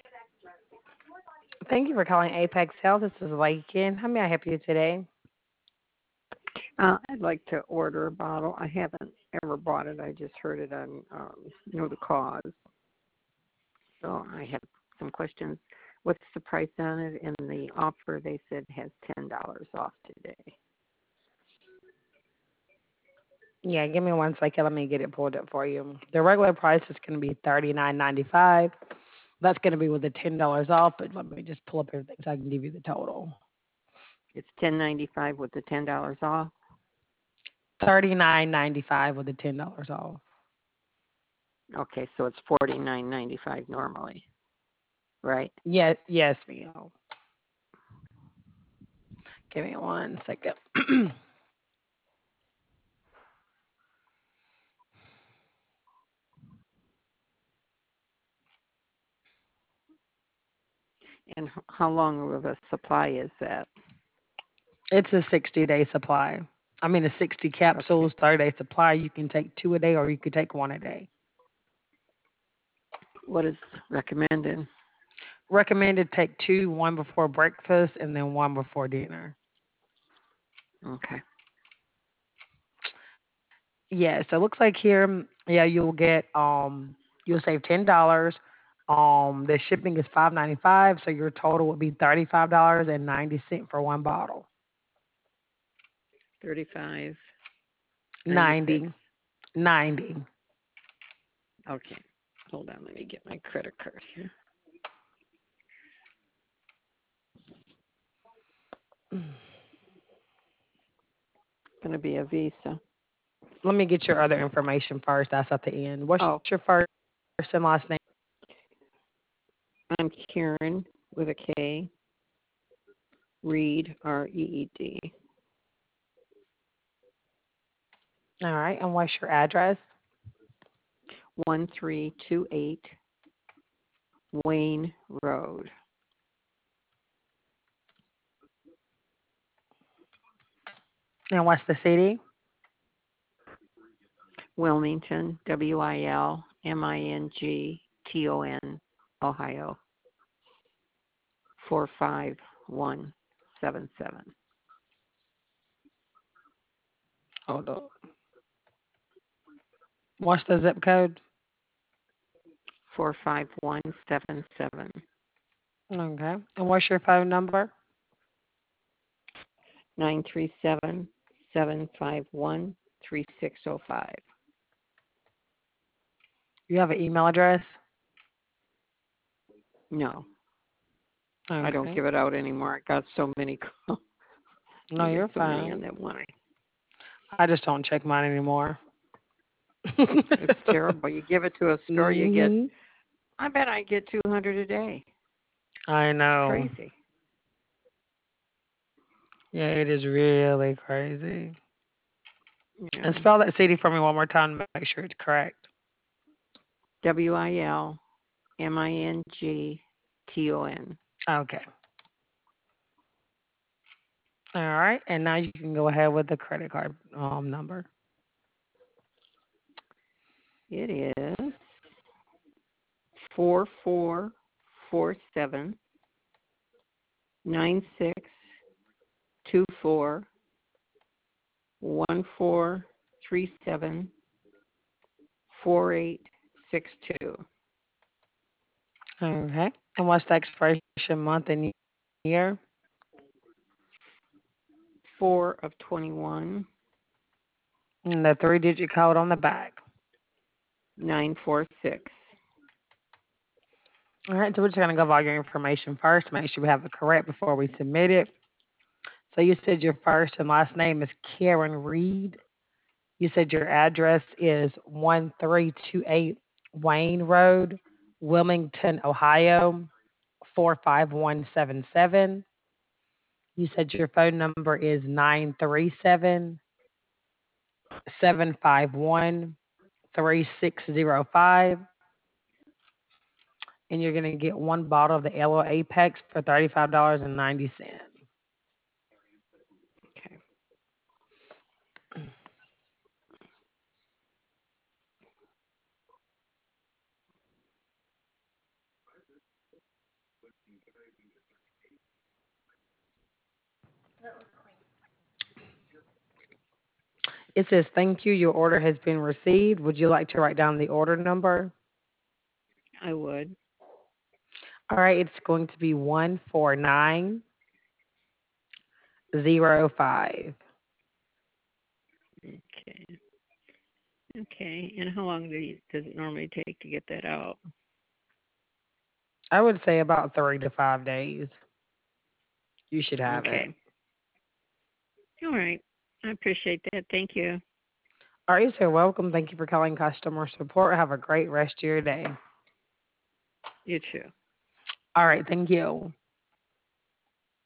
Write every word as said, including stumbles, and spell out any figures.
Thank you for calling Apex Health. This is Lakin. How may I help you today? Uh, I'd like to order a bottle. I haven't ever bought it. I just heard it on um, Know the Cause. So I have some questions. What's the price on it? And the offer they said has ten dollars off today. Yeah, give me one second. Let me get it pulled up for you. The regular price is going to be thirty nine ninety five. That's going to be with the ten dollars off. But let me just pull up everything so I can give you the total. It's ten ninety five with the ten dollars off. Thirty nine ninety five with the ten dollars off. Okay, so it's forty nine ninety five normally, right? Yes, yes, ma'am. Give me one second. And h- how long of a supply is that? It's a sixty day supply. I mean, a sixty Okay. capsules, thirty day supply. You can take two a day or you could take one a day. What is recommended? Recommended take two, one before breakfast and then one before dinner. Okay. Yeah, so it looks like here, mm, yeah, you'll get um you'll save ten dollars. Um the shipping is five ninety five, so your total would be thirty five dollars and ninety cent for one bottle. thirty five ninety six. Ninety. Ninety. Okay. Hold on, let me get my credit card here. It's going to be a Visa. Let me get your other information first. That's at the end. What's Oh, your first and last name? I'm Karen with a K. Reed, R E E D. All right, and what's your address? one three two eight Wayne Road, And what's the city? Wilmington, W I L M I N G T O N, Ohio, four five one seven seven. Hold on. What's the zip code? four five one seven seven. Okay. And what's your phone number? nine three seven seven five one three six zero five. You have an email address? No, I don't Okay. give it out anymore. I got so many calls. No, I get you're so many fine. on that one. I just don't check mine anymore. It's terrible. You give it to a store, you get, Mhm. I bet I get two hundred a day. I It's know. crazy. Yeah, it is really crazy. Yeah. And spell that city for me one more time to make sure it's correct. W I L M I N G T O N. Okay. All right. And now you can go ahead with the credit card um number. It is four four four seven nine six two four one four three seven four eight six two. Okay. And what's the expiration month and year? Four of twenty one And the three digit code on the back. nine four six. All right. So we're just going to go over all your information first, make sure we have it correct before we submit it. So you said your first and last name is Karen Reed. You said your address is one three two eight Wayne Road, Wilmington, Ohio, four five one seven seven. You said your phone number is nine three seven seven five one three six zero five, and you're going to get one bottle of the Elo Apex for thirty-five dollars and ninety cents. Okay. It says, thank you. Your order has been received. Would you like to write down the order number? I would. All right, it's going to be one four nine zero five. Okay. Okay. And how long do you, does it normally take to get that out? I would say about three to five days. You should have it. Okay. All right. I appreciate that. Thank you. All right, so welcome. Thank you for calling customer support. Have a great rest of your day. You too. All right, thank you.